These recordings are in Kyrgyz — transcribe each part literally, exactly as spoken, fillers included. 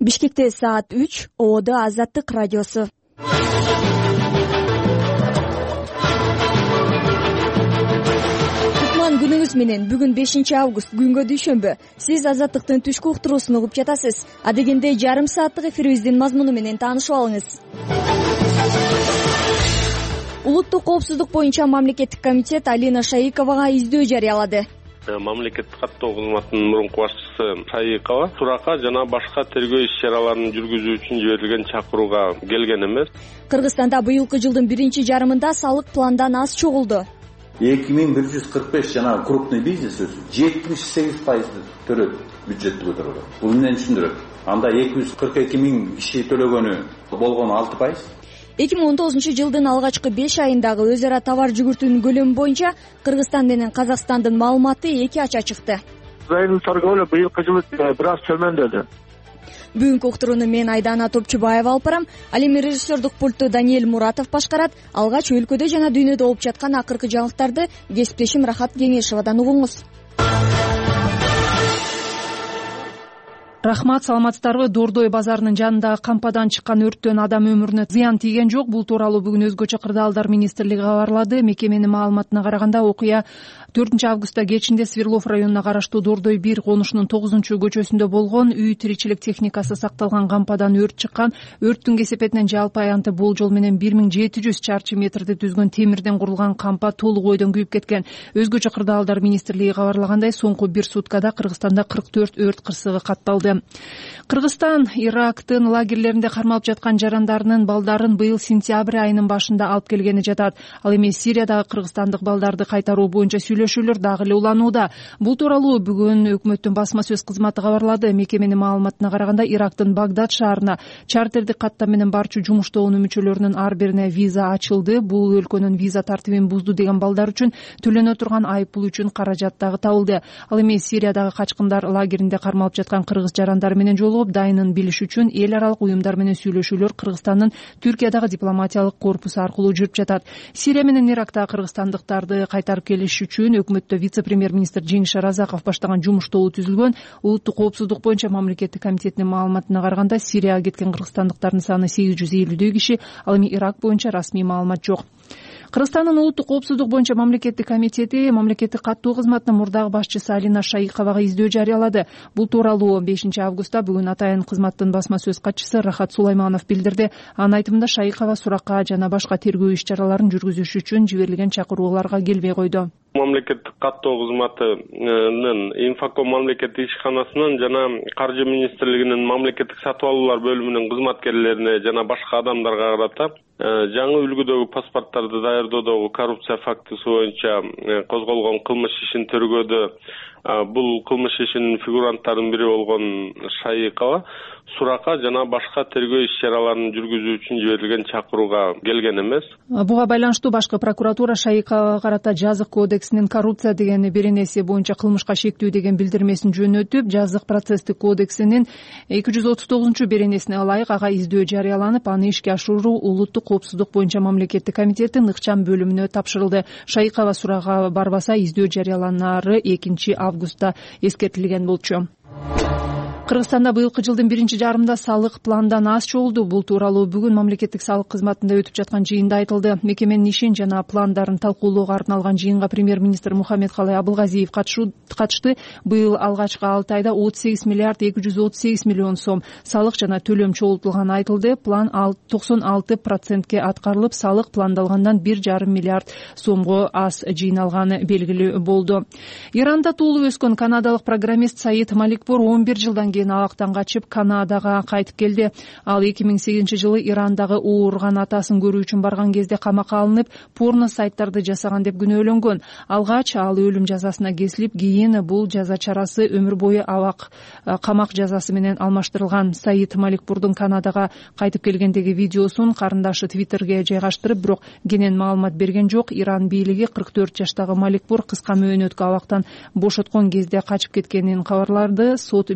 Бишкекте саат үч, Ободо Азаттык радиосу. Кутман күнүңүз менен. Бүгүн бешинчи август, күнгө дүйшөмбү. Сиз Азаттыктын түшкү уктуруусун угуп жатасыз. Адегенде жарым сааттык эфирибиздин мазмуну менен таанышып алыңыз. Улуттук коопсуздук боюнча мамлекеттик комитет Алина Шаиковага издөө жарыялады. Мамлекеттик каттоо кызматынын мурунку башчысы Шаикова сурака жана башка тергөө иш-чараларын жүргүзүү үчүн жиберилген чакырууга келген эмес. Кыргызстанда быйылкы жылдын биринчи жарымында салык пландан аз чогулду. эки миң бир жүз кырк беш жана крупный бизнес өсүп жетимиш сегиз пайызды төлөп бюджетти көтөргөн. Бул эмнени түшүндүрөт? Анда эки жүз кырк эки миң киши төлөгөнү болгону алты пайыз. эки миң он тогузунчу жылдын алгачкы беш айындагы өз ара товар жүгүртүүнүн көлөмү боюнча Кыргызстан менен Казакстандын маалыматы эки ача чыкты. Зайыл торговля быйылкы жылы бир аз төмөндөдү. Бүгүнкү уктурууну мен Айдана Топчубаева алып барам. Ал эми режиссердук пультту Даниэль Муратов башкарат. Алгач өлкөдө жана дүйнөдө болуп жаткан акыркы жаңылыктарды кесиптешим Рахат Кеңешевадан угуңуз. Рахмат, саламатсыздарбы? Дордой базарынын жанындагы кампадан чыккан өрттөн адам өмүрүнө зыян тийген жок. Бул тууралуу бүгүн өзгөчө кырдаалдар министрлиги кабарлады. Мекеменин маалыматына караганда окуя төртүнчү августта кечинде Сверлов районуна караштуу Дордой бир конушунун тогузунчу көчөсүндө болгон үй тиричилик техникасы сакталган кампадан өрт чыккан. Өрттүн кесепетинен жалпы аянты болжол менен бир миң жети жүз чарчы метрди түзгөн темирден курулган кампа толук ойдон күйүп кеткен. Өзгөчө кырдаалдар министрлиги кабарлагандай, соңку бир суткада Кыргызстанда кырк төрт өрт кырсыгы катталды. Кыргызстан Ирактын лагерлеринде кармалып жаткан жарандарынын балдарын быйыл сентябрь айынын башында алып келгени жатат. Ал эми Сириядагы кыргызстандык балдарды кайтаруу боюнча сүйлөшүүлөр дагы эле уланууда. Бул тууралуу бүгүн өкмөттүн басма сөз кызматы кабарлады. Мекеменин маалыматына караганда, Ирактын Багдад шаарына чартердик каттам менен барчу жумуш тобунун мүчөлөрүнүн ар бирине виза ачылды. Бул өлкөнүн виза тартибин бузду деген балдар үчүн төлөнө турган айыппул үчүн каражат дагы табылды. Ал эми Сириядагы качкындар лагеринде кармалып жаткан кыргыз жарандары менен жолугуп, дайынын билиш үчүн эл аралык уюмдар менен сүйлөшүүлөр Кыргызстандын Түркиядагы дипломатиялык корпусу аркылуу жүрүп жатат. Сирия менен Иракта кыргызстандыктарды кайтарып келиш үчүн өкмөттө вице-премьер-министр Жеңиш Разаков баштаган жумуш тобу түзүлгөн. Улуттук коопсуздук боюнча мамлекеттик комитетинин маалыматына караганда, Сирияга кеткен кыргызстандыктардын саны сегиз жүз элүүдөй киши. Ал эми Ирак боюнча расмий маалымат жок. Кыргызстандын улуттук коопсуздук боюнча мамлекеттик комитети мамлекеттик каттоо кызматынын мурдагы башчысы Алина Шаиковага издөө жарыялады. Бул тууралуу бешинчи августта бүгүн атайын кызматтын басма сөз катчысы Рахат Сулайманов билдирди. Анын айтымында, Шаикова суракка жана башка тергөө иш-чараларын жүргүзүш үчүн жиберилген чакырууларга келбей койду. Мамлекеттик каттоо кызматынын Инфоком мамлекеттик ишканасынын жана Каржы министрлигинин мамлекеттик сатып алуулар бөлүмүнүн кызматкерлерине жана башка адамдарга карата жаңы үлгүдөгү паспорттарды даярдоодогу коррупция фактысы боюнча козголгон кылмыш ишин тергөөдө бул кылмыш ишинин фигуранттарынын бири болгон Шаикова сурака жана башка тергөө иш-чараларын жүргүзүү үчүн жиберилген чакырууга келген эмес. Буга байланыштуу башкы прокуратура Шаиковага карата жазык кодексинин коррупция деген беренеси боюнча кылмышка шектүү деген билдирмесин жөнөтүп, жазык процесстик кодексинин эки жүз отуз тогузунчу беренесине ылайык ага издөө жарыяланып, аны ишке ашыруу улуттук коопсуздук боюнча мамлекеттик комитеттин ыкчам бөлүмүнө тапшырылды. Шаикова суракка барбаса, издөө жарыяланары экинчи августта эскертилген болчу. Кыргызстанда быйылкы жылдын биринчи жарымында салык пландан аз чогулду. Бул тууралуу бүгүн мамлекеттик салык кызматында өтүп жаткан жыйында айтылды. Мекеменин ишин жана пландарын талкуулоого арналган жыйынга премьер-министр Мухаммедкалый Абылгазиев катышты. Быйыл алгачкы алты айда отуз сегиз миллиард эки жүз отуз сегиз миллион сом салык жана төлөм чогултулганы айтылды. План токсон алты процентке аткарылып, салык пландалгандан бир жарым миллиард сомго аз жыйналганы белгилүү болду. Иранда туулуп өскөн канадалык программист Саид Маликпур он бир жылдан кийин абактан качып Канадага кайтып келди. Ал эки миң сегизинчи жылы Ирандагы ооруган атасын көрүү үчүн барган кезде камакка алынып, порно сайттарды жасаган деп күнөөлөнгөн. Алгач ал өлүм жазасына кесилип, кийин бул жаза чарасы өмүр бою абак камак жазасы менен алмаштырылган. Саид Маликпурдун Канадага кайтып келгендеги видеосун карындашы Твиттерге жайгаштырып, бирок кенен маалымат берген жок. Иран бийлиги кырк төрт жаштагы Маликпур кыска мөөнөткө абактан бошоткон кезде качып кеткенин кабарлады. Сот бийлигинин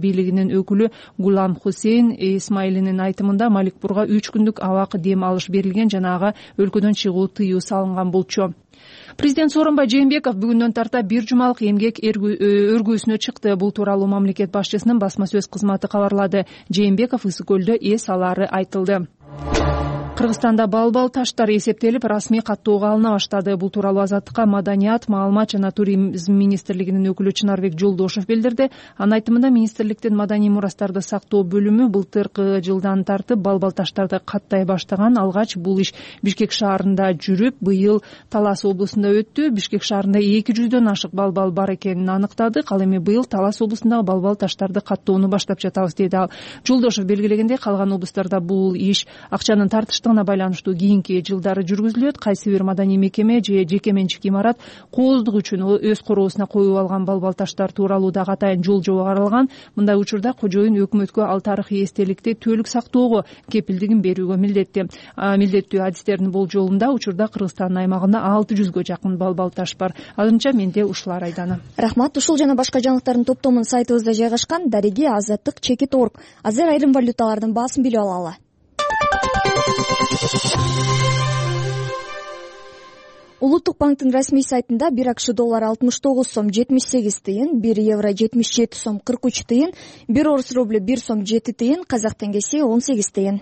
министрлигинин өкүлү Гулам Хусейн Исмаилинин айтымында Маликпурга үч күндүк абак дем алыш берилген жана ага өлкөдөн чыгуу тыюу салынган болчу. Президент Сооронбай Жээнбеков бүгүндөн тарта бир жумалык эмгек өргүүсүнө чыкты. Бул тууралуу мамлекет башчысынын басма сөз кызматы кабарлады. Жээнбеков Ысык көлдө эс алары айтылды. Кыргызстанда балбал таштар эсептелип, расмий каттоого алына баштады. Бул тууралуу Азаттыкка Маданият, маалымат жана туризм министрлигинин өкүлү Чынарбек Жолдошов билдирди. Анын айтымында министрликтин маданий мурастарды сактоо бөлүмү былтыркы жылдан тартып балбал таштарды каттай баштаган. Алгач бул иш Бишкек шаарында жүрүп, быйыл Талас облусунда өттү. Бишкек шаарында эки жүздөн ашык балбал бар экенин аныктадык. Ал эми быйыл Талас облусундагы балбал таштарды каттоону баштап жатабыз деди ал. Жолдошов белгилегендей, калган облустарда бул иш акчанын тартыштыгына байланыштуу кийинки жылдары жүргүзүлөт. Кайсы бир маданий мекеме же жеке менчик имарат кооздук үчүн өз короосуна коюп алган балбал таштар тууралуу дагы атайын жол жобо каралган. Мындай учурда кожоюн өкмөткө ал тарыхый эстеликти түбөлүк сактоого кепилдигин берүүгө милдеттүү. Милдеттүү адистердин болжолунда учурда Кыргызстандын аймагында алты жүзгө жакын балбал таш бар. Азырынча менде ушулар Айдана. Рахмат. Ушул жана башка жаңылыктардын топтомун сайтыбызда жайгашкан дареги азаттык чекит точка орг. Азыр айрым валюталардын баасын билип алалы. Улуттук банктын расмий сайтында бир акш доллары алтымыш тогуз сом жетимиш сегиз тыйын, бир евро жетимиш жети сом кырк үч тыйын, бир орус рублю бир сом жети тыйын, казак теңгеси он сегиз тыйын.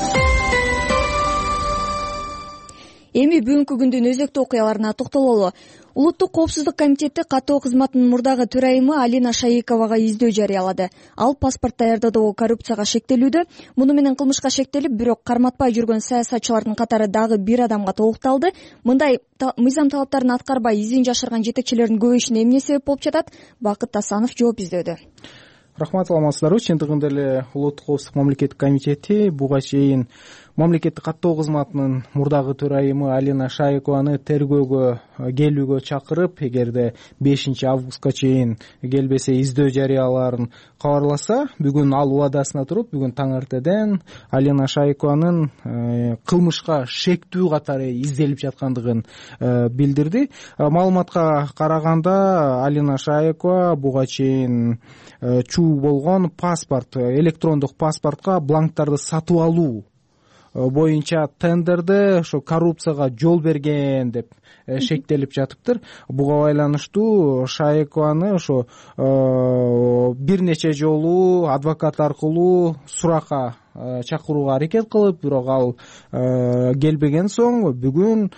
Эми бүгүнкү күндүн өзөктүү окуяларына токтололу. Улуттук коопсуздук комитети каттоо кызматынын мурдагы төрайымы Алина Шаиковага издөө жарыялады. Ал паспорт даярдоодогу коррупцияга шектелүүдө. Муну менен кылмышка шектелип, бирок карматпай жүргөн саясатчылардын катары дагы бир адамга толукталды. Мындай мыйзам талаптарын аткарбай изин жашырган жетекчилердин көбөйүшүнө эмне себеп болуп жатат? Бакыт Асанов жооп издөөдө. Рахмат, саламатсыздарбы. Чындыгында эле Улуттук коопсуздук мамлекеттик комитети буга чейин мамлекеттик каттоо кызматынын мурдагы төрайымы Алина Шаикованы тергөөгө келүүгө чакырып, эгерде бешинчи августка чейин келбесе издөө жарыялаарын кабарласа, бүгүн ал убадасына туруп, бүгүн таң эртеден Алина Шаикованын кылмышка шектүү катары изделип жаткандыгын билдирди. Маалыматка караганда Алина Шаикова буга чейин чуу болгон паспорт, электрондук паспортко бланктарды сатып алуу боюнча тендерде ошо коррупцияга жол берген деп шектелип жатыптыр. Буга байланыштуу Шаикованы ошо бир нече жолу адвокат аркылуу суракка чакырууга аракет кылып, бирок ал келбеген соң бүгүн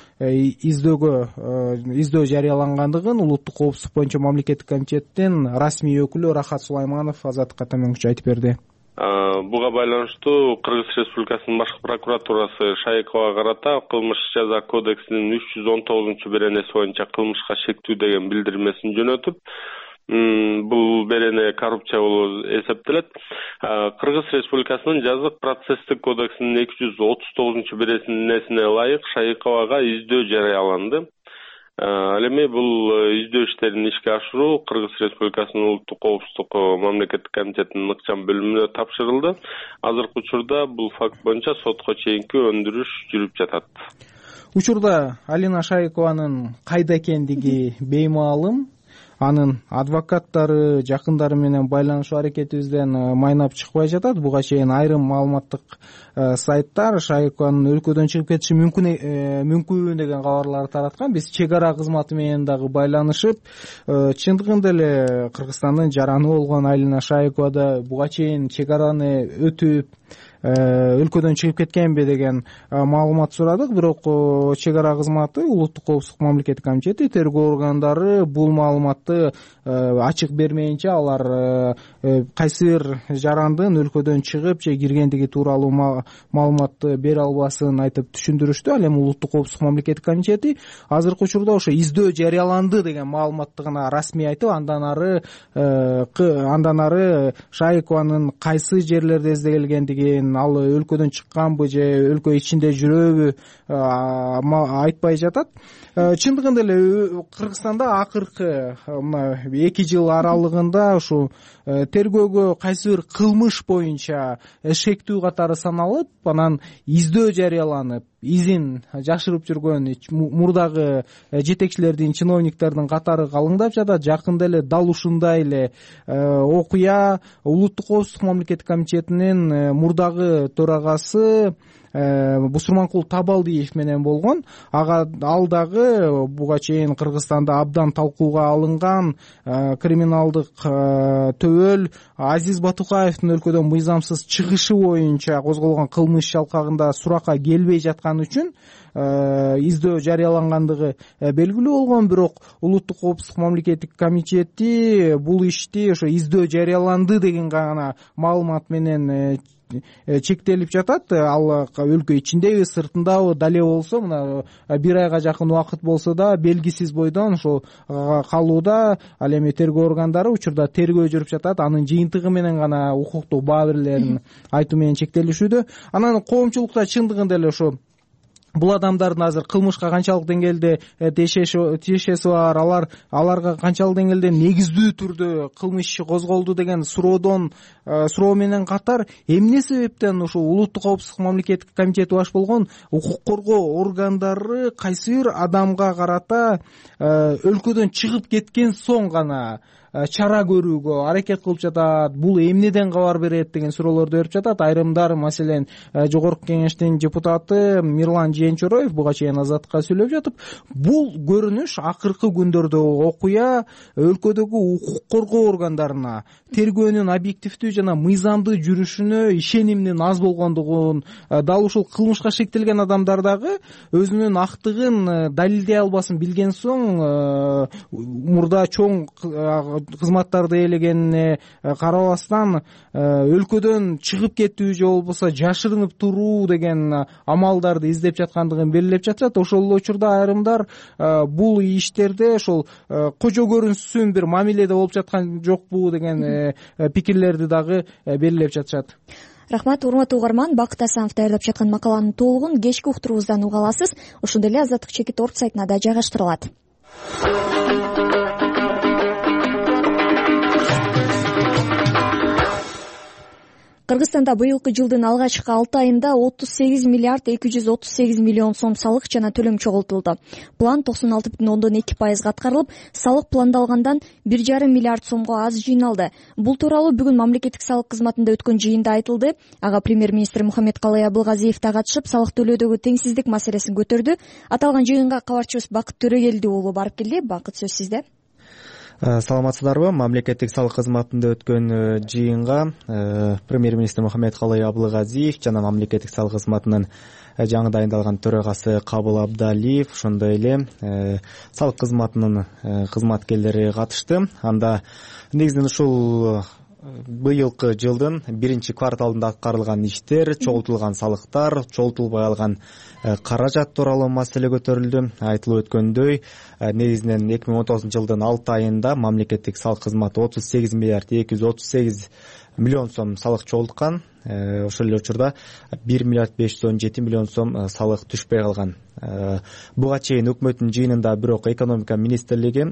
издөөгө издөө жарыялангандыгын Улуттук коопсуздук боюнча мамлекеттик комитеттин расмий өкүлү Рахат Сулайманов Азаттыкка Атаменгиче айтып берди. Буга байланыштуу Кыргыз Республикасынын башкы прокуратурасы Шаиковага карата кылмыш жаза кодексинин үч жүз он тогузунчу беренеси боюнча кылмышка шектүү деген билдирмесин жөнөтүп, бул берене коррупция болуп эсептелет. Кыргыз Республикасынын жазык процесстик кодексинин эки жүз отуз тогузунчу беренесине ылайык Шаиковага издөө жарыяланды. Ал эми бул издөө иштерин ишке ашыруу Кыргыз Республикасынын Улуттук коопсуздук мамлекеттик комитетинин ыкчам бөлүмүнө тапшырылды. Азыркы учурда бул факт боюнча сотко чейинки өндүрүш жүрүп жатат. Учурда Алина Шаикованын кайда экендиги беймаалым. Анын адвокаттары, жакындары менен байланышуу аракетибизден майнап чыкпай жатат. Буга чейин айрым маалыматтык сайттар Шаикованын өлкөдөн чыгып кетиши мүмкүн мүмкүн деген кабарлар тараткан. Биз чек ара кызматы менен дагы байланышып, чындыгында эле Кыргызстандын жараны болгон Алина Шаикова да буга чейин чек араны өтүп өлкөдөн чыгып кеткенби деген маалымат сурадык. Бирок чек ара кызматы, Улуттук коопсуздук мамлекеттик комитети, тергөө органдары бул маалыматты ачык бермейинче алар кайсы бир жарандын өлкөдөн чыгып же киргендиги тууралуу маалыматты бере албасын айтып түшүндүрүштү. Ал эми Улуттук коопсуздук мамлекеттик комитети азыркы учурда ошо издөө жарыяланды деген маалыматты гана расмий айтып, андан ары андан ары Шаикованын кайсы жерлерде издегилгендигин, ал өлкөдөн чыкканбы же өлкө ичинде жүрөбү айтпай жатат. Чындыгында эле Кыргызстанда акыркы эки жыл аралыгында ушу тергөөгө кайсы бир кылмыш боюнча шектүү катары саналып, анан издөө жарыяланып, изин жашырып жүргөн мурдагы жетекчилердин, чиновниктердин катары калыңдап жатат. Жакында эле дал ушундай эле окуя улуттук коопсуздук мамлекеттик комитетинин мурдагы төрагасы Бусурманкул Табалдиев менен болгон. Ага ал дагы буга чейин Кыргызстанда абдан талкууга алынган криминалдык төбөл Азиз Батукаевдин өлкөдөн мыйзамсыз чыгышы боюнча козголгон кылмыш жалкагында суракка келбей жаткан үчүн издөө жарыялангандыгы белгилүү болгон. Бирок улуттук коопсуздук мамлекеттик комитети бул ишти ошо издөө жарыяланды деген гана маалымат менен чектелип жатат. Ал өлкө ичиндеби, сыртындабы дале болсо мына бир айга жакын убакыт болсо да белгисиз бойдон ошол калууда. Ал эми тергөө органдары учурда тергөө жүрүп жатат. Анын жыйынтыгы менен гана укуктук баа берүүлөрүн айтуу менен чектелишүүдө. Анан коомчулукта чындыгында эле ошо бул адамдардын азыр кылмышка канчалык деңгээлде тиешеси бар, алар аларга канчалык деңгээлде негиздүү түрдө кылмыш иши козголду деген суроодон суроо менен катар эмне себептен ушул улуттук коопсуздук мамлекеттик комитети баш болгон укук коргоо органдары кайсы бир адамга карата өлкөдөн чыгып кеткен соң гана чара көрүүгө аракет кылып жатат? Бул эмнеден кабар берет деген суроолорду берип жатат. Айрымдар, маселен, жогорку кеңештин депутаты Мирлан Жээнчороев буга чейин Азаттыкка сүйлөп жатып, бул көрүнүш акыркы күндөрдөгү окуя өлкөдөгү укук коргоо органдарына тергөөнүн объективдүү жана мыйзамдуу жүрүшүнө ишенимдин аз болгондугун, дал ушул кылмышка шектелген адамдар дагы өзүнүн актыгын далилдей албасын билген соң мурда чоң кызматтарды ээлегенине карабастан өлкөдөн чыгып кетүү же болбосо жашырынып туруу деген амалдарды издеп жаткандыгын белгилеп жатышат. Ошол эле учурда айрымдар бул иштерде ошол кожо көрүнсүн бир мамиледе болуп жаткан жокпу деген пикирлерди дагы белгилеп жатышат. Рахмат, урматтуу угарман. Бакыт Асанов даярдап жаткан макаланын толугун кечки уктуруубуздан уга аласыз. Ошондой эле Азаттык чекит орг сайтына да жайгаштырылат. Кыргызстанда быйылкы жылдын алгачкы алты айында отуз сегиз миллиард эки жүз отуз сегиз миллион сом салык жана төлөм чогултулду. План токсон алты бүтүн ондон эки пайызга аткарылып, салык пландалгандан бир жарым миллиард сомго аз жыйналды. Бул тууралуу бүгүн мамлекеттик салык кызматында өткөн жыйында айтылды. Ага премьер-министр Мухаммедкалый Абылгазиев да катышып, салык төлөөдөгү теңсиздик маселесин көтөрдү. Аталган жыйынга кабарчыбыз Бакыт Төрөгелди уулу барып келди. Бакыт, сөз сизде. Саламатсыздарбы? Мамлекеттик салык кызматында өткөн жыйынга премьер-министр Мухаммедкалый Абылгазиев жана мамлекеттик салык кызматынын жаңы дайындалган төрагасы Кабыл Абдалиев, ошондой эле салык кызматынын кызматкерлери катышты. Анда негизинен ушул быйылкы жылдын биринчи кварталында аткарылган иштер, чогултулган салыктар, чогултулбай калган каражат тууралуу маселе көтөрүлдү. Айтылып өткөндөй, негизинен эки миң он тогузунчу жылдын алты айында мамлекеттик салык кызматы отуз сегиз миллиард эки жүз отуз сегиз миллион сом салык чогулткан. Ошол эле учурда бир миллиард беш жүз он жети миллион сом салык түшпөй калган. Буга чейин өкмөттүн жыйынында бирок экономика министрлиги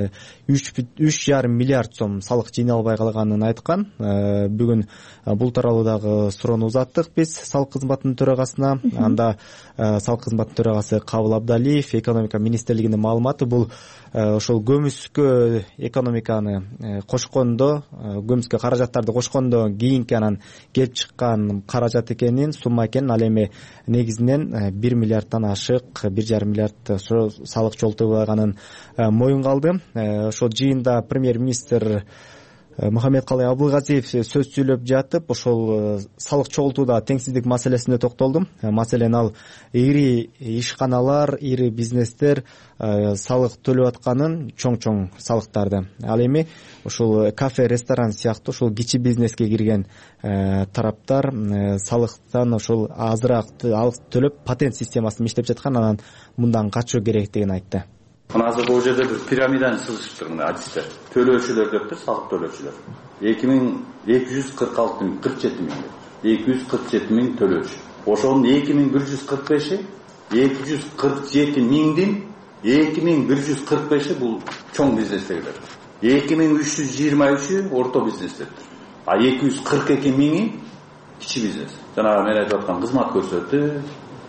үч жарым миллиард сом салык жыйналбай калганын айткан. Бүгүн бул тууралуу дагы суроону узаттык биз салык кызматынын төрагасына. Анда салык кызматынын төрагасы Кабыл Абдалиев экономика министрлигинин маалыматы бул ошол көмүскө экономиканы кошкондо, көмүскө каражаттарды кошкондо кийинки анан келип чыккан каражат экенин, сумма экенин, ал эми негизинен бир миллиардтан ашык бир жарым миллиард салык чогултулганын моюнга алды. Ошол жыйында премьер-министр Мухаммедкалый Абылгазиев сөз сүйлөп жатып, ошол салык чогултууда теңсиздик маселесине токтолду. Маселен, ал ири ишканалар, ири бизнестер салык төлөп атканын, чоң-чоң салыктарды. Ал эми ошол кафе, ресторан сыяктуу ошол кичи бизнеске кирген тараптар салыктан ошол азыраак төлөп патент системасын иштеп жаткан, анан мындан качуу керектигин айтты. Мына азыр бул жерде бир пирамиданы сызышыптыр, мына адистер. Төлөөчүлөр дептир, салык төлөөчүлөр. эки миң эки жүз кырк алты миң, кырк жети миң. эки жүз кырк жети миң төлөөчү. Ошонун эки миң бир жүз кырк беши, эки жүз кырк жети миңдин эки миң бир жүз кырк беши бул чоң бизнестегилер. эки миң үч жүз жыйырма үчү орто бизнестеттир. А эки жүз кырк эки миңи кичи бизнес. Жанагы мен айтып аткан кызмат көрсөтүү,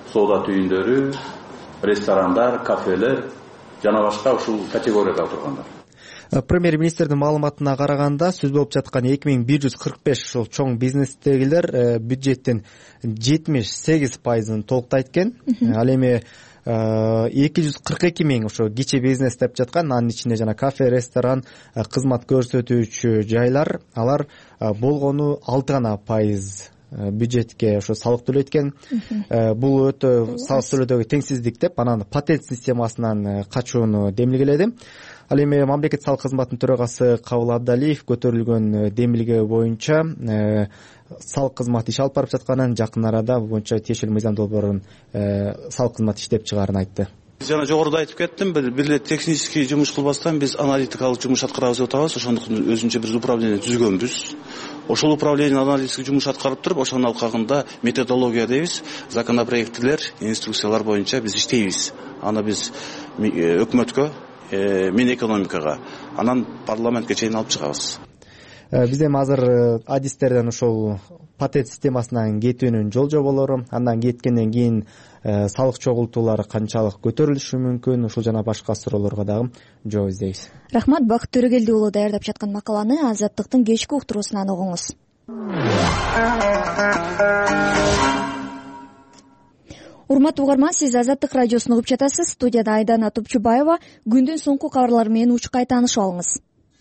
соода түйүндөрү, ресторандар, кафелер жана башка ушул категорияда тургандар. Премьер-министрдин маалыматына караганда сөз болуп жаткан эки миң бир жүз кырк беш ушул чоң бизнестегилер бюджеттин жетимиш сегиз пайызын толуктайт экен. Ал эми эки жүз кырк эки миң ошо кичи бизнес деп жаткан, анын ичинде жана кафе, ресторан, кызмат көрсөтүүчү жайлар, алар болгону алты гана пайыз бюджетке ошо салык төлөйт экен. Бул өтө салык төлөөдөгү теңсиздик деп, анан патент системасынан качууну демилгеледи. Ал эми мамлекеттик салык кызматынын төрагасы Кабыл Абдалиев көтөрүлгөн демилге боюнча салык кызматы иш алып барып жатканын, жакын арада боюнча тиешелүү мыйзам долбоорун салык кызматы иштеп чыгаарын айтты. Жана жогоруда айтып кеттим, бир эле технический жумуш кылбастан биз аналитикалык жумуш аткарабыз деп атабыз. Ошондуктан өзүнчө бир управление түзгөнбүз. Ошол управление аналитик жумуш аткарып туруп, ошонун алкагында методология дейбиз, законопроекттер, инструкциялар боюнча биз иштейбиз. Аны биз өкмөткө, Минэкономикага, анан парламентке чейин алып чыгабыз. Биз эми азыр адистерден ошол патент системасынан кетүүнүн жол жоболору, андан кеткенден кийин салык чогултуулары канчалык көтөрүлүшү мүмкүн, ушул жана башка суроолорго дагы жооп издейбиз. Рахмат, Бакыт Төрөгелди уулу даярдап жаткан макаланы Азаттыктын кечки уктуруусунан угуңуз. Урматтуу угарман, сиз Азаттык радиосун угуп жатасыз. Студияда Айдана Топчубаева. Күндүн соңку кабарлары менен учкай таанышып алыңыз.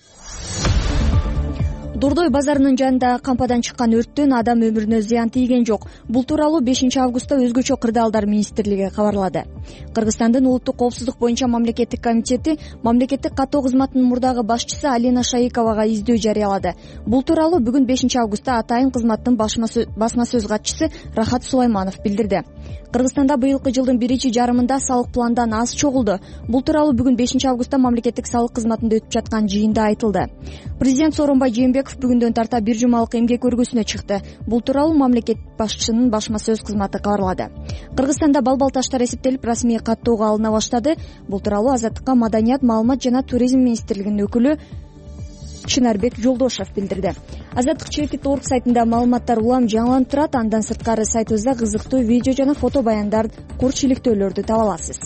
Дордой базарынын жанындагы кампадан чыккан өрттөн адам өмүрүнө зыян тийген жок. Бул тууралуу бешинчи августта өзгөчө кырдаалдар министрлиги кабарлады. Кыргызстандын улуттук коопсуздук боюнча мамлекеттик комитети мамлекеттик каттоо кызматынын мурдагы башчысы Алина Шаиковага издөө жарыялады. Бул тууралуу бүгүн бешинчи августта атайын кызматтын басма сөз катчысы Рахат Сулайманов билдирди. Кыргызстанда быйылкы жылдын биринчи жарымында салык пландан аз чогулду. Бул тууралуу бүгүн бешинчи августта мамлекеттик салык кызматында өтүп жаткан жыйында айтылды. Президент Сооронбай Жээнбеков бүгүндөн тарта бир жумалык эмгек көргөсүнө чыкты. Бул тууралуу мамлекет башчысынын башма сөз кызматы кабарлады. Кыргызстанда балбал таштар эсептелип расмий каттоого алына баштады. Бул тууралуу Азаттыкка Маданият, маалымат жана туризм министрлигинин өкүлү Чынарбек Жолдошев билдирди. Азаттык чекит точка орг сайтында маалыматтар улам жаңыланып турат. Андан сырткары сайтыбызда кызыктуу видео жана фото баяндар, курч иликтөөлөрдү таба аласыз.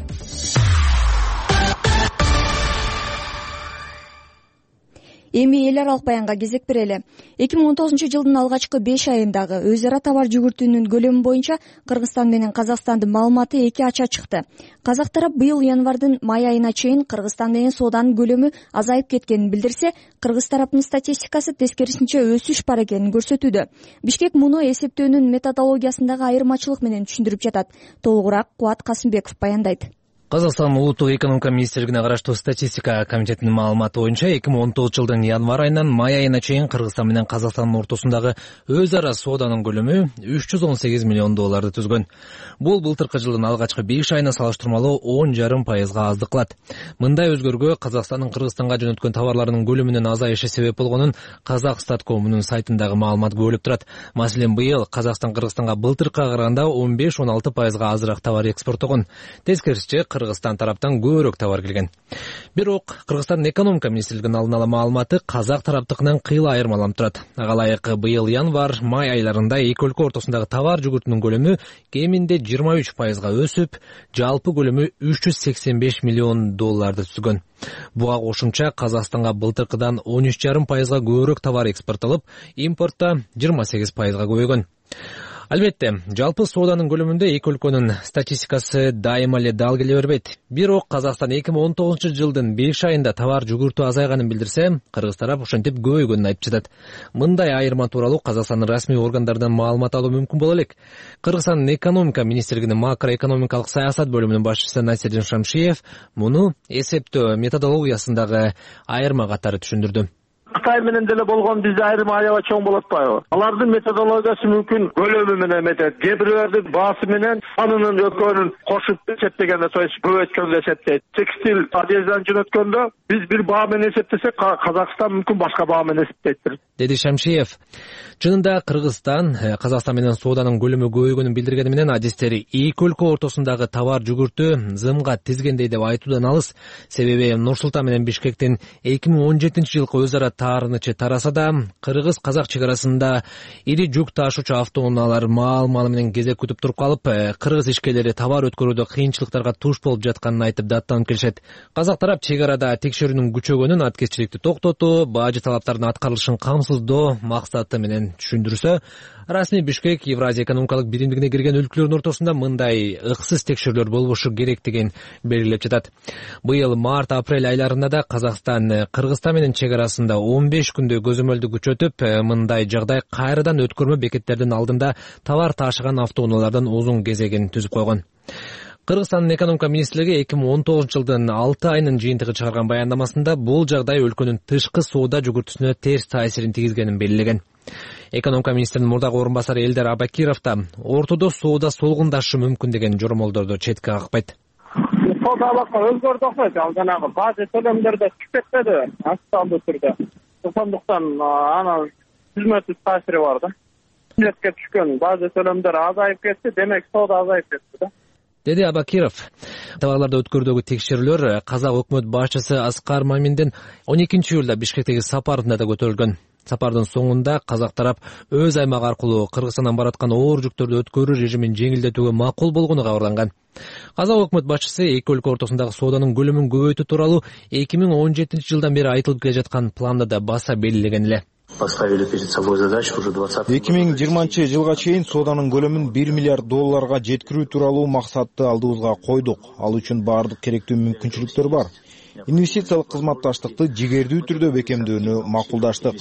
Эми эл аралык баянга кезек берели. эки миң он тогузунчу жылдын алгачкы беш айындагы өз ара товар жүгүртүүнүн көлөмү боюнча Кыргызстан менен Казакстандын маалыматы эки ача чыкты. Казак тарап быйыл январдын май айына чейин Кыргызстан менен сооданын көлөмү азайып кеткенин билдирсе, Кыргыз тараптын статистикасы тескерисинче өсүш бар экенин көрсөтүүдө. Бишкек муну эсептөөнүн методологиясындагы айырмачылык менен түшүндүрүп жатат. Толугураак Кубат Касымбеков баяндайт. Казакстан улуттук экономика министрлигине караштуу статистика комитетинин маалыматы боюнча эки миң он тогузунчу жылдын январь айынан май айына чейин Кыргызстан менен Казакстандын ортосундагы өз ара сооданын көлөмү үч жүз он сегиз миллион долларды түзгөн. Бул былтыркы жылдын алгачкы беш айына салыштырмалуу он жарым пайызга аздык кылат. Мындай өзгөрүүгө Казакстандын Кыргызстанга жөнөткөн товарларынын көлөмүнүн азайышы себеп болгонун Казакстаткомунун сайтындагы маалымат күбөлүп турат. Маселен, быйыл Казакстан Кыргызстанга былтыркыга караганда он беш он алты пайызга азыраак товар экспорттогон. Тескерисинче Кыргызстан тараптан көбүрөөк товар келген. Бирок Кыргызстандын экономика министрлигинин алдын ала маалыматы Казак тараптыкынан кыйла айырмаланып турат. Ага ылайык быйыл январь, май айларында эки өлкө ортосундагы товар жүгүртүүнүн көлөмү кеминде жыйырма үч пайызга өсүп, жалпы көлөмү үч жүз сексен беш миллион долларды түзгөн. Буга кошумча Казакстанга былтыркыдан он үч жарым пайызга көбүрөөк товар экспорттолуп, импортто жыйырма сегиз пайызга көбөйгөн. Албетте, жалпы сооданын көлөмүндө эки өлкөнүн статистикасы дайыма эле дал келе бербейт. Бирок Казакстан эки миң он тогузунчу жылдын беш айында товар жүгүртүү азайганын билдирсе, Кыргыз тарап ошентип көбөйгөнүн айтып жатат. Мындай айырма тууралуу Казакстандын расмий органдарынан маалымат алуу мүмкүн боло элек. Кыргызстандын экономика министрлигинин макроэкономикалык саясат бөлүмүнүн башчысы Насирдин Шамшиев муну эсептөө методологиясындагы айырма катары түшүндүрдү. Кытай менен деле болгон бизде айрым аябай чоң болот атпайбы? Алардын методологиясы мүмкүн көлөмү менен эметет. Кээ бирөөлөрдүн баасы менен анын экөөнүн кошуп эсептегенде, то есть көп өткөндө эсептейт. Текстиль одежданы жөнөткөндө биз бир баа менен эсептесек, Казакстан мүмкүн башка баа менен эсептейт, деди Шамшиев. Чынында Кыргызстан Казакстан менен сооданын көлөмү көбөйгөнүн билдиргени менен адистери эки өлкө ортосундагы товар жүгүртүү зымга тизгендей деп айтуудан алыс. Себеби Нур-Султан менен Бишкектин эки миң он жетинчи жылкы өз ара таарынычы тараса да, кыргыз-казак чек арасында ири жүк ташуучу автоунаалар маал-маалы менен кезек күтүп туруп калып, кыргыз ишкерлери товар өткөрүүдө кыйынчылыктарга туш болуп жатканын айтып даттанып келишет. Казак тарап чек арада текшерүүнүн күчөгөнүн, аткезчиликти токтотуу, бажы талаптарынын аткарылышын камсыздоо максаты менен түшүндүрсө, расмий Бишкек Евразия экономикалык биримдигине кирген өлкөлөрдүн ортосунда мындай ыксыз текшерүүлөр болбошу керектигин белгилеп жатат. Быйыл март-апрель айларында да Казакстан Кыргызстан менен чек арасында он беш күндөй көзөмөлдү күчөтүп, мындай жагдай кайрадан өткөрмө бекеттердин алдында товар ташыган автоунаалардын узун кезегин түзүп койгон. Кыргызстандын экономика министрлиги эки миң он тогузунчу жылдын алты айынын жыйынтыгы чыгарган баяндамасында бул жагдай өлкөнүн тышкы соода жүгүртүүсүнө терс таасирин тийгизгенин белгилеген. Экономика министринин мурдагы орун басары Элдар Абакиров да ортодо соода солгундашы мүмкүн деген жормолдорду четке какпайт. Соода өзгөрдү окшойт, ал жанагы бажы төлөмдөрдө түшүп кетпеди актуалдуу түрдө. Ошондуктан анын түзмөсүз таасири бар да. Бюджетке түшкөн бажы төлөмдөр азайып кетти, демек соода азайып кетти да, деди Абакиров. Товарларды өткөрүүдөгү текшерүүлөр казак өкмөт башчысы Аскар Маминдин он экинчи июлда Бишкектеги сапарында да көтөрүлгөн. Сапардын соңунда казак тарап өз аймагы аркылуу Кыргызстандан бараткан оор жүктөрдү өткөрүү режимин жеңилдетүүгө макул болгону кабарланган. Казак өкмөт башчысы эки өлкө ортосундагы сооданын көлөмүн көбөйтүү тууралуу эки миң он жетинчи жылдан бери айтылып келе жаткан планды да баса белгилеген эле. Поставили перед собой задачу уже двадцатого эки миң жыйырманчы жылга чейин сооданын көлөмүн бир миллиард долларга жеткирүү тууралуу максатты алдыбызга койдук. Ал үчүн баардык керектүү мүмкүнчүлүктөр бар. Инвестициялык кызматташтыкты жигердүү түрдө бекемдөөнү макулдаштык,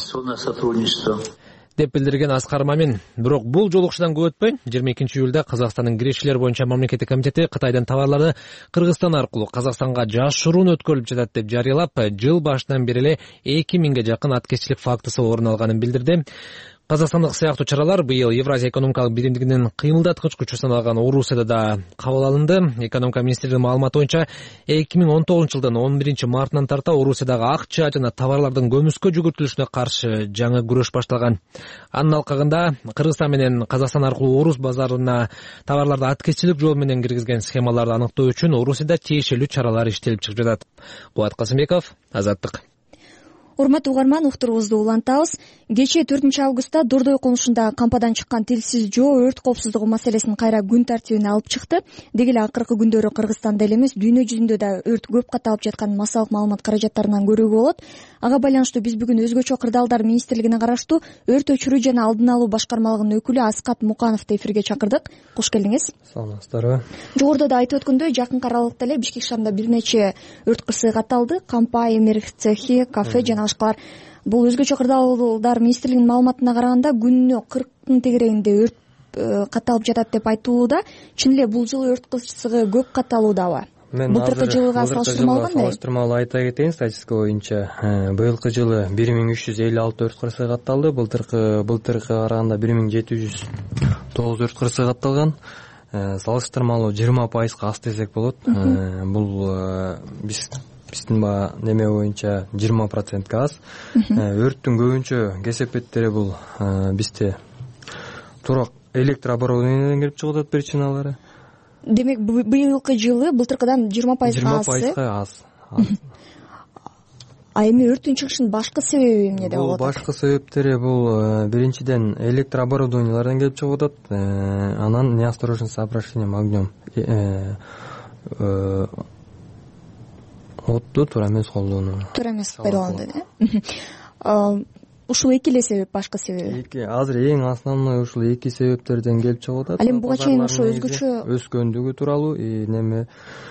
деп билдирген Аскар Мамин. Бирок бул жолугушуудан көп өтпөй жыйырма экинчи июлда Казакстандын кирешчилер боюнча мамлекеттик комитети Кытайдын товарлары Кыргызстан аркылуу Казакстанга жашыруун өткөрүлүп жатат деп жарыялап, жыл башынан бери эле эки миңге жакын аткезчилик фактысы орун алганын билдирди. Казакстандык сыяктуу чаралар быйыл Евразия экономикалык биримдигинин кыймылдаткыч күчү саналган Орусияда да кабыл алынды. Экономика министрлигинин маалыматы боюнча эки миң он тогузунчу жылдын он биринчи мартынан тарта Орусиядагы акча жана товарлардын көмүскө жүгүртүлүшүнө каршы жаңы күрөш башталган. Анын алкагында Кыргызстан менен Казакстан аркылуу Орус базарына товарларды аткезчилик жол менен киргизген схемаларды аныктоо үчүн Орусияда тиешелүү чаралар иштелип чыгып жатат. Кубат Касымбеков, Азаттык. Урматтуу угарман, уктуруубузду улантабыз. Кечээ төртүнчү августта Дордой конушунда кампадан чыккан тилсиз жоо өрт коопсуздугу маселесин кайра күн тартибине алып чыкты. Деги эле акыркы күндөрү Кыргызстанда эле эмес, дүйнө жүзүндө да өрт көп катталып жатканын массалык маалымат каражаттарынан көрүүгө болот. Ага байланыштуу биз бүгүн өзгөчө кырдаалдар министрлигине караштуу өрт өчүрүү жана алдын алуу башкармалыгынын өкүлү Аскат Мукановду эфирге чакырдык. Кош келдиңиз. Саламатсыздарбы. Жогоруда да айтып өткөндөй, жакынкы аралыкта эле Бишкек шаарында бир нече өрт кырсыгы катталды. Кампа, эмерих цехи, кафе жана башкалар. Бул өзгөчө кырдаалдар министрлигинин маалыматына караганда күнүнө кырктын тегерегинде өрт катталып жатат деп айтылууда. Чын эле бул жылы өрт кырсыгы көп катталуудабы? Былтыркы жылга салыштырмалуу кандай? Салыштырмалуу айта кетейин, статистика боюнча быйылкы жылы бир миң үч жүз элүү алты өрт кырсыгы катталды. Былтыркы былтыркыга караганда бир миң жети жүз тогуз өрт кырсыгы катталган. Салыштырмалуу жыйырма пайызга аз десек болот. Бул биз биздин неме боюнча жыйырма процентке аз. Өрттүн көбүнчө кесепеттери бул бизде туура электр оборудованиеден келип чыгып атат причиналары. Демек быйылкы жылы былтыркыдан жыйырма пайызга аз. жыйырма пайызга аз. А эми өрттүн чыгышынын башкы себеби эмне деп болот? Бул башкы себептери бул биринчиден электр оборудованиялардан келип чыгып атат. Анан неосторожно с обращением огнем. Отту туура эмес колдонуу. Туура эмес пайдаланды, э? Ушул эки эле себеп, башкы себеби? Эки, азыр эң основной ушул эки себептерден келип чыгып атат. Ал эми буга чейин ошо өзгөчө өскөндүгү тууралуу и неме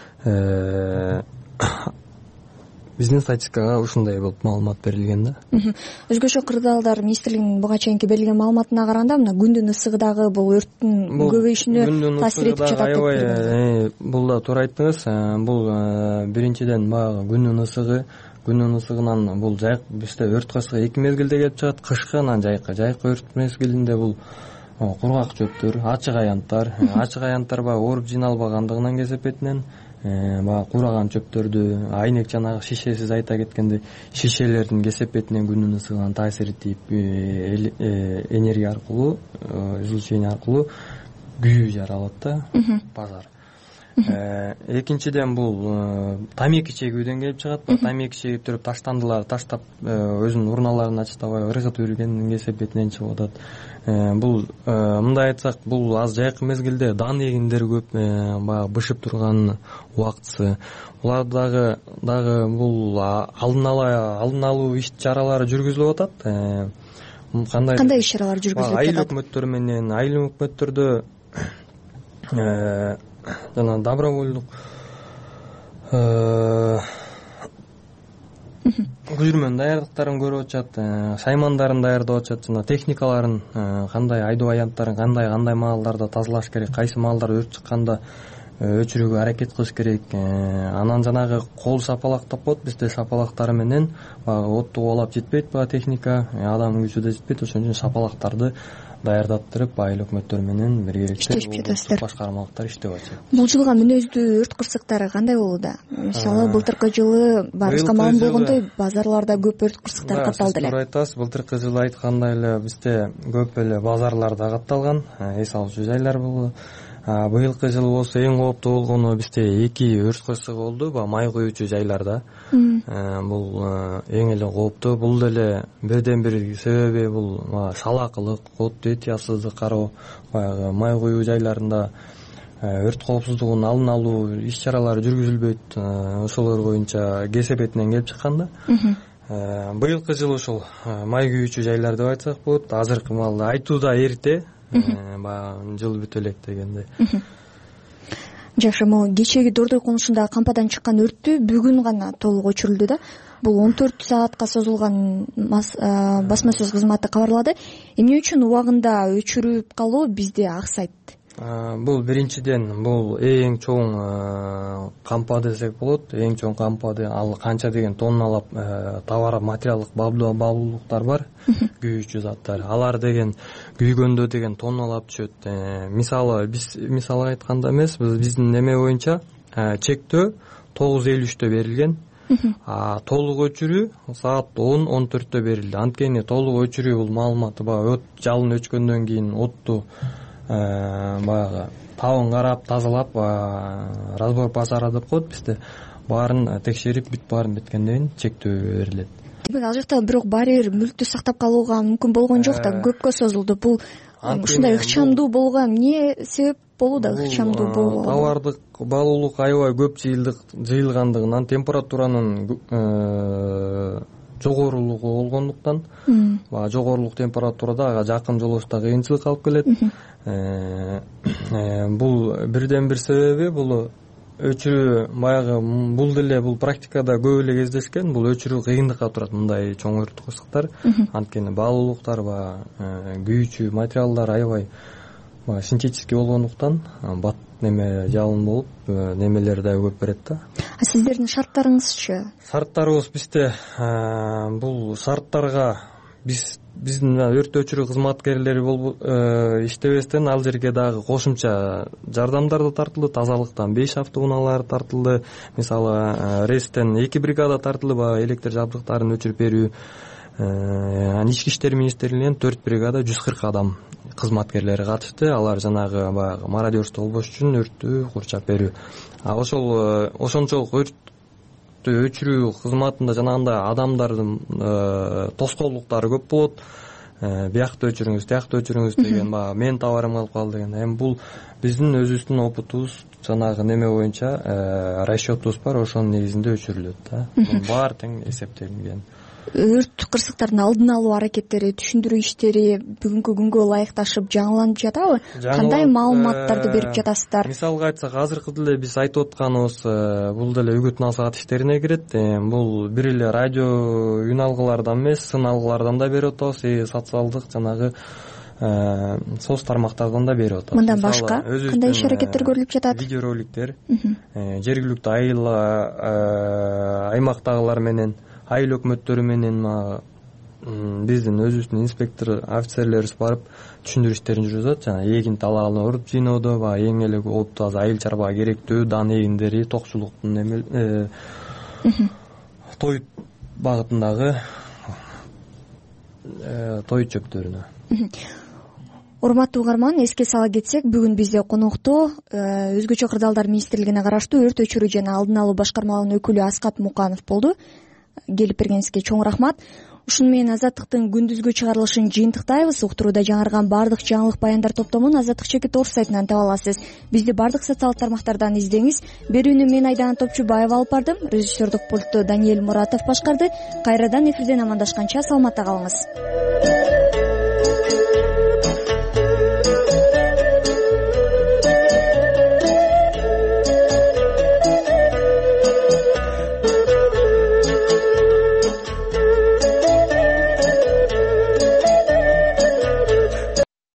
биздин статистикага ушундай болуп маалымат берилген да. Өзгөчө кырдаалдар министрлигинин буга чейинки берилген маалыматына караганда, мына күндүн ысыгы дагы бул өрттүн көбөйүшүнө таасир этип жатат деп билдирген. Бул да туура айттыңыз. Бул биринчиден баягы күндүн ысыгы, күндүн ысыгынан бул жайк бизде өрт кырсыгы эки мезгилде келип чыгат. Кышкы анан жайкы. Жайкы өрт мезгилинде бул кургак чөптөр, ачык аянттар, ачык аянттар баягы ооруп жиналбагандыгынан кесепетинен баягы кураган чөптөрдү, айнек жанагы шише, сиз айта кеткендей, шишелердин кесепетинен күндүн ысыгынан таасир тийип энергия аркылуу, излучение аркылуу күйүү жаралат да, пожар. экинчиден бул тамеки чегүүдөн келип чыгат. Тамеки чегип туруп таштандыларды таштап өзүнүн урналарын ачтабай ыргытып жүргендин кесепетинен чыгып атат. Бул мындай айтсак, бул аз жайкы мезгилде дан эгиндер көп баягы бышып турган убактысы. Булар дагы дагы бул алдын ала алдын алуу иш чаралары жүргүзүлүп атат. Кандай кандай иш чаралар жүргүзүлүп атат? Айыл өкмөттөр менен айыл өкмөттөрдө жана добровольдук көчүрмөнүн даярдыктарын көрүп атышат, шаймандарын даярдап атышат, жана техникаларын, кандай айдоо аянттарын кандай кандай маалдарда тазалаш керек, кайсы маалдар өрт чыкканда өчүрүүгө аракет кылыш керек. Анан жанагы кол шапалактап коет, бизде шапалактары менен баягы отту кубалап жетпейт, баягы техника, адамдын күчү да жетпейт, ошон үчүн шапалактарды даярдап туруп айыл өкмөттөр менен биргеликте башкармалыктар иштеп атышат. Бул жылга мүнөздүү өрт кырсыктары кандай болууда? Мисалы былтыркы жылы баарыбызга маалым болгондой базарларда көп өрт кырсыктары катталды эле. Туура айтасыз, былтыркы жылы айткандай эле бизде көп эле базарларда катталган, эс алуучу жайлар болду. Быйылкы жылы болсо эң кооптуу болгону бизде эки өрт кырсыгы болду, баягы май куюучу жайларда. Бул эң эле кооптуу. Бул деле бирден бир себеби бул салакылык, отту этиясыздык кароо, баягы май куюу жайларында өрт коопсуздугунун алдын алуу иш чаралары жүргүзүлбөйт. Ошолор боюнча кесепетинен келип чыкканда. Быйылкы жылы ошол май күйүүчү жайлар деп айтсак болот. Азыркы маалда айтууда эрте. Баягы жыл бүтө элек дегендей. Жакшы, могу кечеги Дордой конушундагы кампадан чыккан өрттү бүгүн гана толук өчүрүлдү да. Бул он төрт саатка созулган басма сөз кызматы кабарлады. Эмне үчүн убагында өчүрүп калуу бизде аксайт? Бул биринчиден бул эң чоң кампа десек болот. Эң чоң кампа ал канча деген тонналап товар материалдык баалуулуктар бар, күйүүчү заттар. Алар деген күйгөндө деген тонналап түшөт. Мисалы биз мисалы айтканда эмес, биздин неме боюнча чектөө тогуз элүү үчтө берилген. А толук өчүрүү саат он он төрттө берилди. Анткени толук өчүрүү бул маалыматы баягы от жалын өчкөндөн кийин отту баягы табын карап тазалап разбор базара деп коет бизде. Баарын текшерип бүт баарын биткенден кийин чектөө берилет. Демек ал жакта бирок баары бир мүлктү сактап калууга мүмкүн болгон жок да, көпкө созулду. Бул ушундай ыкчамдуу болууга эмне себеп болууда? Ыкчамдуу болуу товардык баалуулук аябай көп жыйылгандыгынан, температуранын жогорулугу болгондуктан, баягы жогорулук температурада ага жакын жолоошто кыйынчылык алып келет. Бул бирден бир себеби бул өчүрүү баягы бул деле бул практикада көп эле кездешкен. Бул өчүрүү кыйындыкка турат мындай чоң өрт кырсыктар. Анткени баалуулуктар баягы күйүүчү материалдар аябай баягы синтетический болгондуктан бат неме жалын болуп немелер да көп берет да. А сиздердин шарттарыңызчы? Шарттарыбыз бизде бул шарттарга биз биздин өрт өчүрүү кызматкерлери болуп иштебестен ал жерге дагы кошумча жардамдар да тартылды. Тазалыктан беш автоунаалар тартылды. Мисалы рестен эки бригада тартылды, баягы электр жабдыктарын өчүрүп берүү. Анан ички иштер министрлигинен төрт бригада жүз кырк адам кызматкерлери катышты. Алар жанагы баягы мародерство болбош үчүн өрттү курчап берүү. А ошол ошончолук өрт өчүрүү кызматында жанагындай адамдардын тоскоолдуктары көп болот. Биякты өчүрүңүз, тиякты өчүрүңүз деген, баягы менин товарым калып калды деген. Эми бул биздин өзүбүздүн опытубуз, жанагы неме боюнча расчетубуз бар, ошонун негизинде өчүрүлөт да. Бул баары тең эсептелинген. Өрт кырсыктардын алдын алуу аракеттери, түшүндүрүү иштери бүгүнкү күнгө ылайыкташып жаңыланып жатабы? Кандай маалыматтарды берип жатасыздар? Мисалга айтсак, азыркы деле биз айтып атканыбыз бул деле үгүт насаат иштерине кирет. Бул бир эле радио үн алгылардан эмес, сын алгылардан да берип атабыз, социалдык жанагы соц тармактардан да берип атабыз. Мындан башка кандай иш аракеттер көрүлүп жатат? Видеороликтер, жергиликтүү айыл аймактагылар менен, айыл өкмөттөрү менен биздин өзүбүздүн инспектор офицерлерибиз барып түшүндүрүү иштерин жүргүзөт. Жана эгин талааны уруп жыйноодо баягы эң эле кооптуу азыр айыл чарбага керектүү дан эгиндери, токчулуктун эме той багытындагы той чөптөрүнө. урматтуу угарман, эске сала кетсек, бүгүн бизде конокто өзгөчө кырдаалдар министрлигине караштуу өрт өчүрүү жана алдын алуу башкармалыгынын өкүлү Аскат Муканов болду. Келип бергениңизге чоң рахмат. Ушуну менен Азаттыктын күндүзгү чыгарылышын жыйынтыктайбыз. Уктурууда жаңырган баардык жаңылык баяндар топтомун Азаттык Чекит орус сайтынан таба аласыз. Бизди баардык социалдык тармактардан издеңиз. Берүүнү мен Айдана Топчубаева алып бардым. Режиссердук пультту Даниэль Муратов башкарды. Кайрадан эфирден амандашканча саламатта калыңыз.